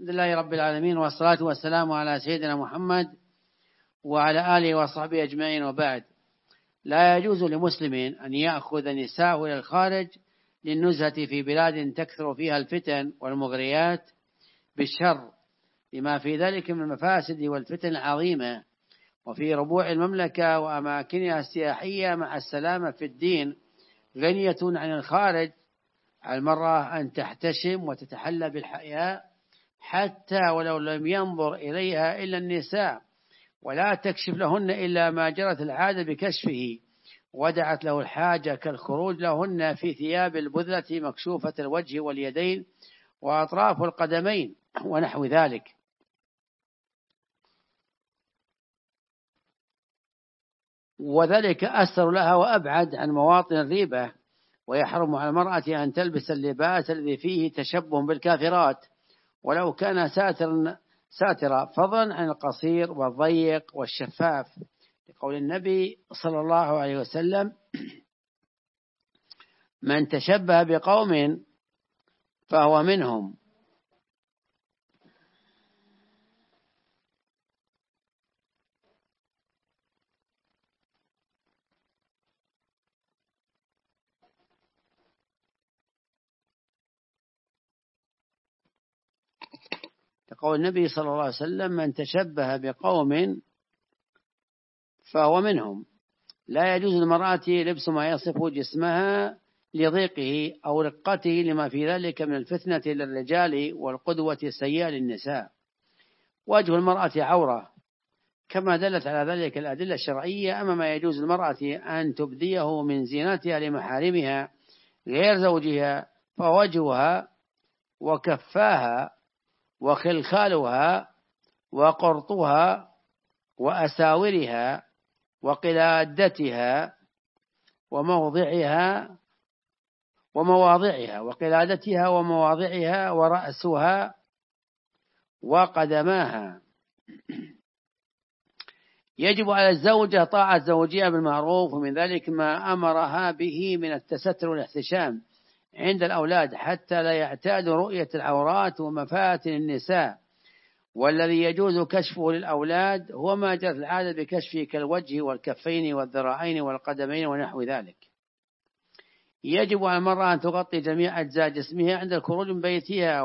الحمد لله رب العالمين، والصلاة والسلام على سيدنا محمد وعلى آله وصحبه أجمعين، وبعد. لا يجوز لمسلم أن يأخذ نساءه إلى الخارج للنزهة في بلاد تكثر فيها الفتن والمغريات بالشر، لما في ذلك من المفاسد والفتن العظيمة، وفي ربوع المملكة وأماكنها السياحية مع السلامة في الدين غنية عن الخارج. على المرأة أن تحتشم وتتحلى بالحياء حتى ولو لم ينظر إليها إلا النساء، ولا تكشف لهن إلا ما جرت العادة بكشفه، ودعت له الحاجة كالخروج لهن في ثياب البذلة مكشوفة الوجه واليدين وأطراف القدمين ونحو ذلك. وذلك أسر لها وأبعد عن مواطن الريبة. ويحرم على المرأة أن تلبس اللباس الذي فيه تشبه بالكافرات ولو كان ساترا، فضلا عن القصير والضيق والشفاف، لقول النبي صلى الله عليه وسلم: من تشبه بقوم فهو منهم. لقول النبي صلى الله عليه وسلم: من تشبه بقوم فهو منهم. لا يجوز للمرأة لبس ما يصف جسمها لضيقه أو رقته، لما في ذلك من الفتنة للرجال والقدوة السيئة للنساء. وجه المرأة عورة كما دلت على ذلك الأدلة الشرعية. أما ما يجوز للمرأة أن تبديه من زينتها لمحارمها غير زوجها فوجهها وكفاها وخلخالها وقرطها وأساورها وقلادتها ومواضعها ورأسها وقدماها. يجب على الزوجة طاعة زوجها بالمعروف، ومن ذلك ما أمرها به من التستر والاحتشام عند الأولاد حتى لا يعتادوا رؤية العورات ومفاتن النساء. والذي يجوز كشفه للأولاد هو ما جرت العادة بكشفه كالوجه والكفين والذراعين والقدمين ونحو ذلك. يجب على المرأة أن تغطي جميع أجزاء جسمها عند الخروج من بيتها،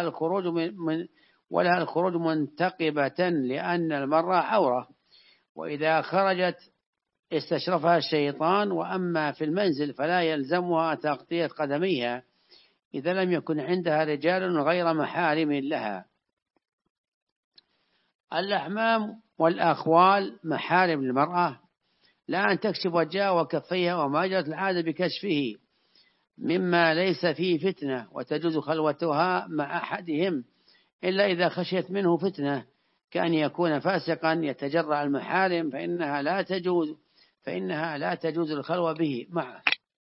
ولها الخروج منتقبة، لأن المرأة عورة، وإذا خرجت استشرفها الشيطان. وأما في المنزل فلا يلزمها تغطية قدميها إذا لم يكن عندها رجال غير محارم لها. الأحمام والأخوال محارم للمرأة، لا أن تكشف وجهها وكفيها وما جرت العادة بكشفه مما ليس فيه فتنة، وتجوز خلوتها مع أحدهم إلا إذا خشيت منه فتنة، كأن يكون فاسقا يتجرع المحارم، فإنها لا تجوز الخلوة به معه.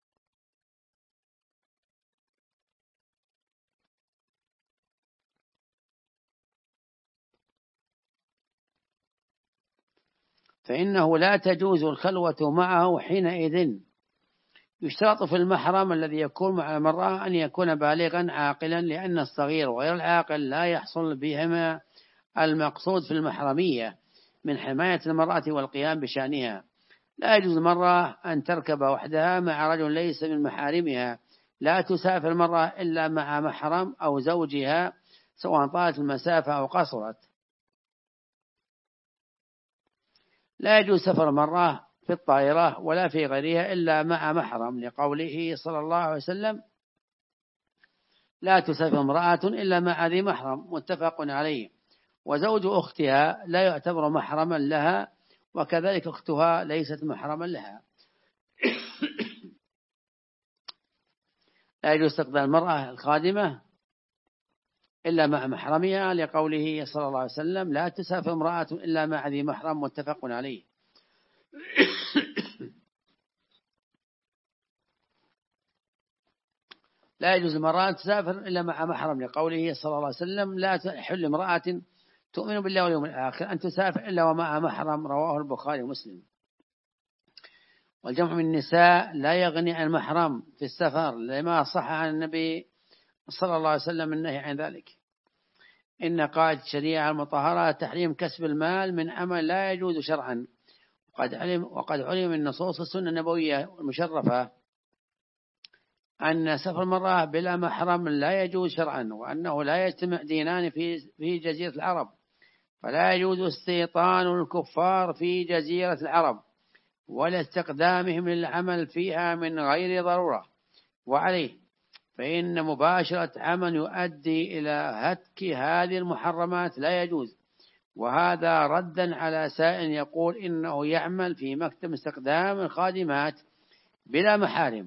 فإنه لا تجوز الخلوة معه حينئذ. يشترط في المحرم الذي يكون مع المرأة أن يكون بالغا عاقلا، لأن الصغير وغير العاقل لا يحصل بهما المقصود في المحرمية من حماية المرأة والقيام بشأنها. لا يجوز المرأة أن تركب وحدها مع رجل ليس من محارمها. لا تسافر المرأة إلا مع محرم أو زوجها، سواء طالت المسافة أو قصرت. لا يجوز سفر المرأة في الطائرة ولا في غيرها إلا مع محرم، لقوله صلى الله عليه وسلم: لا تسافر امرأة إلا مع ذي محرم، متفق عليه. وزوج أختها لا يعتبر محرما لها، وكذلك أختها ليست محرما لها. لا يجوز استقبال المرأة الخادمة إلا مع محرمها، لقوله صلى الله عليه وسلم: لا تسافر امرأة إلا مع ذي محرم، متفق عليه. لا يجوز المرأة أن تسافر إلا مع محرم، لقوله صلى الله عليه وسلم: لا تحل امرأة تؤمن بالله واليوم الآخر أن تسافر إلا ومع محرم، رواه البخاري ومسلم. والجمع من النساء لا يغني عن المحرم في السفر، لما صح عن النبي صلى الله عليه وسلم النهي عن ذلك. إن قاعدة الشريعة المطهرة تحريم كسب المال من عمل لا يجوز شرعا، وقد علم من نصوص السنة النبوية المشرفة أن سفر المرأة بلا محرم لا يجوز شرعا، وأنه لا يجتمع دينان في جزيرة العرب، فلا يجوز استيطان الكفار في جزيرة العرب ولا استقدامهم للعمل فيها من غير ضرورة. وعليه فإن مباشرة عمل يؤدي إلى هتك هذه المحرمات لا يجوز، وهذا ردا على سائل يقول إنه يعمل في مكتب استخدام الخادمات بلا محارم،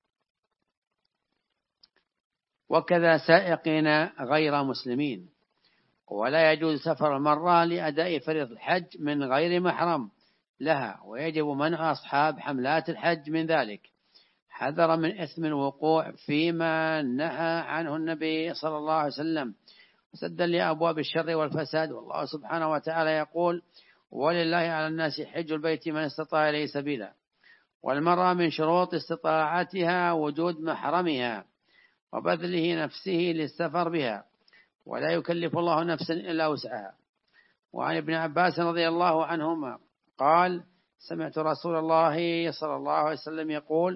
وكذا سائقين غير مسلمين. ولا يجوز سفر المرأة لأداء فريضة الحج من غير محرم لها، ويجب منع أصحاب حملات الحج من ذلك حذر من إثم الوقوع فيما نهى عنه النبي صلى الله عليه وسلم، سدا لأبواب الشر والفساد. والله سبحانه وتعالى يقول: ولله على الناس حج البيت من استطاع إليه سبيلا. والمرأة من شروط استطاعتها وجود محرمها وبذله نفسه للسفر بها، ولا يكلف الله نفسا إلا وسعها. وعن ابن عباس رضي الله عنهما قال: سمعت رسول الله صلى الله عليه وسلم يقول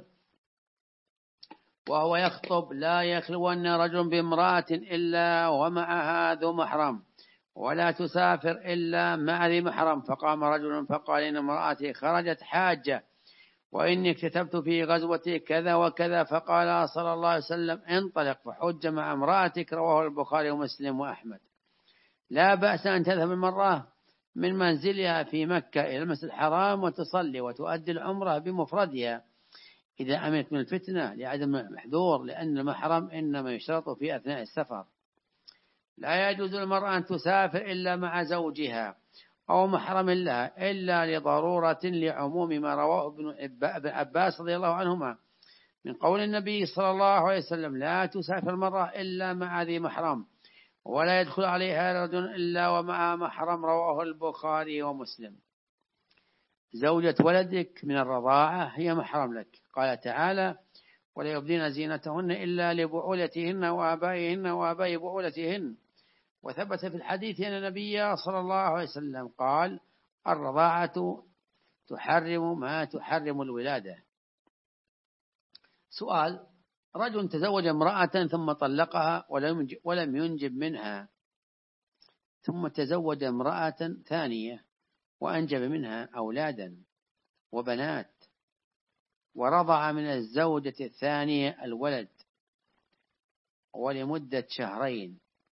وهو يخطب: لا يخلون رجل بامرأة إلا ومعها ذو محرم، ولا تسافر إلا مع ذي محرم. فقام رجل فقال: إن امرأتي خرجت حاجة، وإني اكتتبت في غزوة كذا وكذا. فقال صلى الله عليه وسلم: انطلق فحج مع امرأتك. رواه البخاري ومسلم وأحمد. لا بأس أن تذهب المرأة من منزلها في مكة إلى المسجد الحرام وتصلي وتؤدي العمرة بمفردها إذا أمنت من الفتنة لعدم المحذور، لأن المحرم إنما يشترط في أثناء السفر. لا يجوز للمرأة أن تسافر إلا مع زوجها أو محرم لها إلا لضرورة، لعموم ما رواه ابن عباس رضي الله عنهما من قول النبي صلى الله عليه وسلم: لا تسافر المرأة إلا مع ذي محرم، ولا يدخل عليها رجل إلا ومع محرم. رواه البخاري ومسلم. زوجة ولدك من الرضاعة هي محرم لك، قال تعالى: ولا يبدين زينتهن إلا لبعولتهن وآبائهن وآباء بعولتهن. وثبت في الحديث أن النبي صلى الله عليه وسلم قال: الرضاعة تحرم ما تحرم الولادة. سؤال: رجل تزوج امرأة ثم طلقها ولم ينجب منها، ثم تزوج امرأة ثانية وأنجب منها أولادا وبنات، ورضع من الزوجة الثانية الولد ولمدة 2 شهر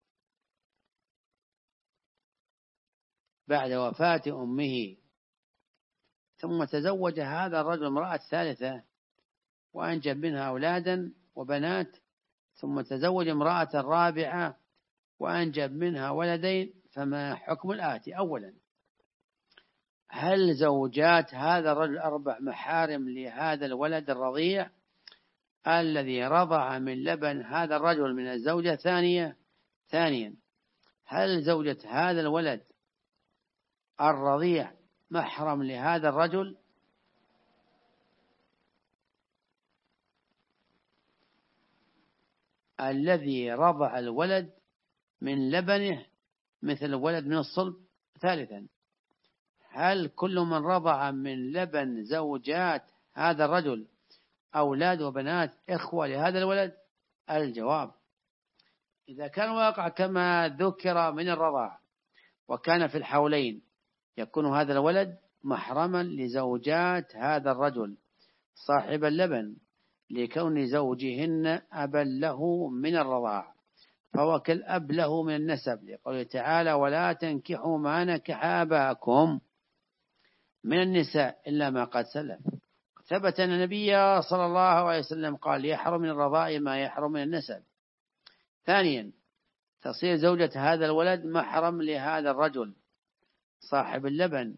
بعد وفاة أمه، ثم تزوج هذا الرجل امرأة ثالثة وأنجب منها أولادا وبنات، ثم تزوج امرأة رابعة وأنجب منها ولدين. فما حكم الآتي؟ أولا، هل زوجات هذا الرجل 4 محارم لهذا الولد الرضيع الذي رضع من لبن هذا الرجل من الزوجة الثانية؟ ثانيا، هل زوجة هذا الولد الرضيع محرم لهذا الرجل؟ الذي رضع الولد من لبنه مثل الولد من الصلب؟ ثالثا، هل كل من رضع من لبن زوجات هذا الرجل أولاد وبنات إخوة لهذا الولد؟ الجواب: إذا كان واقع كما ذكر من الرضاع وكان في الحولين، يكون هذا الولد محرما لزوجات هذا الرجل صاحب اللبن، لكون زوجهن أبا له من الرضاع، فهو كالأب له من النسب، لقوله تعالى: ولا تنكحوا ما نكح آباءكم من النساء إلا ما قد سلف. ثبت أن النبي صلى الله عليه وسلم قال: يحرم من الرضاع ما يحرم من النسب. ثانيا، تصير زوجة هذا الولد محرم لهذا الرجل صاحب اللبن،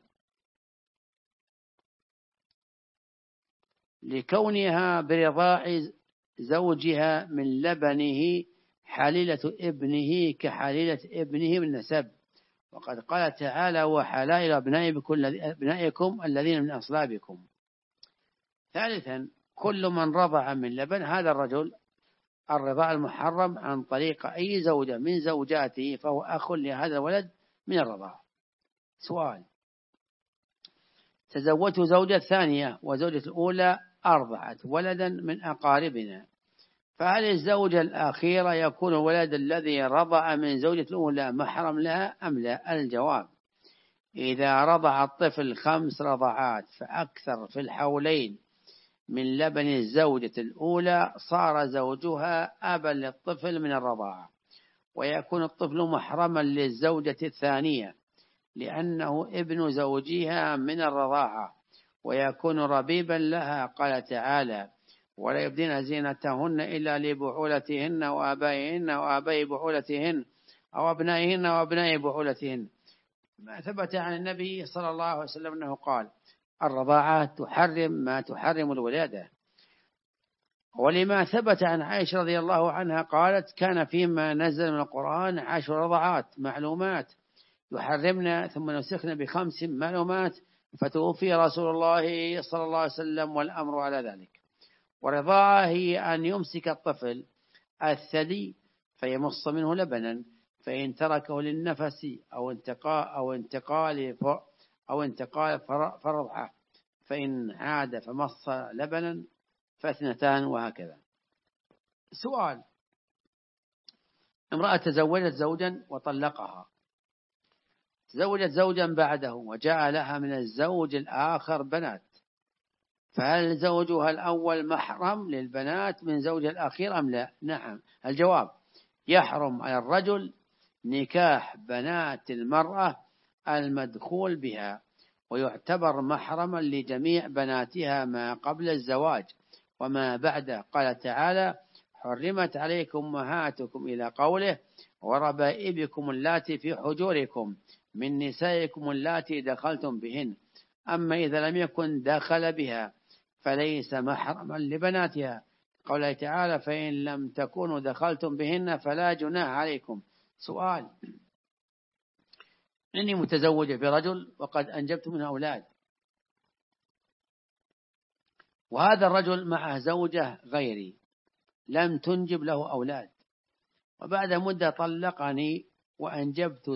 لكونها برضاع زوجها من لبنه حليلة ابنه كحليلة ابنه من نسب، وقد قال تعالى: وحلائل أبنائكم الذين من أصلابكم. ثالثا، كل من رضع من لبن هذا الرجل الرضاع المحرم عن طريق أي زوجة من زوجاته فهو أخ لهذا الولد من الرضاعة. سؤال: تزوجت زوجة ثانية وزوجة الأولى أرضعت ولدا من أقاربنا، فهل الزوجة الأخيرة يكون الولد الذي رضع من زوجة الأولى محرم لها أم لا؟ الجواب: إذا رضع الطفل 5 رضعات فأكثر في الحولين من لبن الزوجة الأولى صار زوجها أبا للطفل من الرضاعة، ويكون الطفل محرما للزوجة الثانية لأنه ابن زوجها من الرضاعة، ويكون ربيبا لها. قال تعالى: ولا يبدين زينتهن إلا لبعولتهن وآبائهن وآباء بعولتهن أو أبنائهن وأبناء بعولتهن. ما ثبت عن النبي صلى الله عليه وسلم أنه قال: الرضاعة تحرم ما تحرم الولادة. ولما ثبت عن عائشة رضي الله عنها قالت: كان فيما نزل من القرآن 10 رضعات معلومات يحرمنا ثم نسخنا ب5 معلومات، فتوفي رسول الله صلى الله عليه وسلم والأمر على ذلك. والرضاعة هي أن يمسك الطفل الثدي فيمص منه لبنا، فإن تركه للنفس أو انتقال فرضعه، فإن عاد فمص لبنا فاثنتان، وهكذا. سؤال: امرأة تزوجت زوجا وطلقها، تزوجت زوجا بعده وجاء لها من الزوج الآخر بنات، فهل زوجها الأول محرم للبنات من زوجها الأخير أم لا؟ نعم. الجواب: يحرم على الرجل نكاح بنات المرأة المدخول بها، ويعتبر محرما لجميع بناتها ما قبل الزواج وما بعده. قال تعالى: حرمت عليكم أمهاتكم إلى قوله: وربائبكم اللاتي في حجوركم من نسائكم اللاتي دخلتم بهن. أما إذا لم يكن دخل بها فليس محرما لبناتها. قوله تعالى: فإن لم تكونوا دخلتم بهن فلا جناح عليكم. سؤال: إني متزوجة برجل وقد أنجبت منه أولاد، وهذا الرجل معه زوجة غيري لم تنجب له أولاد، وبعد مدة طلقني وأنجبت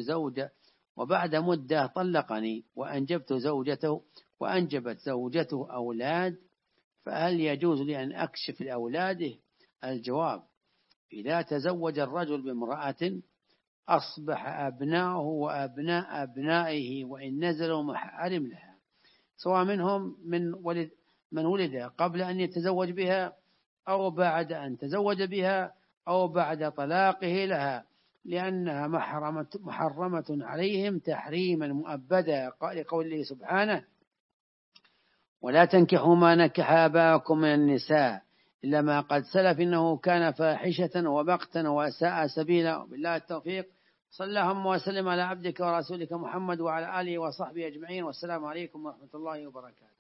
زوجته وأنجبت زوجته أولاد، فهل يجوز لي أن أكشف لأولاده؟ الجواب: إذا تزوج الرجل بامرأة أصبح أبناؤه وأبناء أبنائه وإن نزلوا محارم لها، سواء منهم من ولد قبل أن يتزوج بها أو بعد أن تزوج بها أو بعد طلاقه لها، لأنها محرمة عليهم تحريما مؤبدا، لقوله سبحانه: ولا تنكحوا ما نكح آباءكم من النساء إلا ما قد سلف إنه كان فاحشة ومقتا وساء سبيلا. بالله التوفيق. صلى اللهم وسلم على عبدك ورسولك محمد وعلى آله وصحبه أجمعين، والسلام عليكم ورحمة الله وبركاته.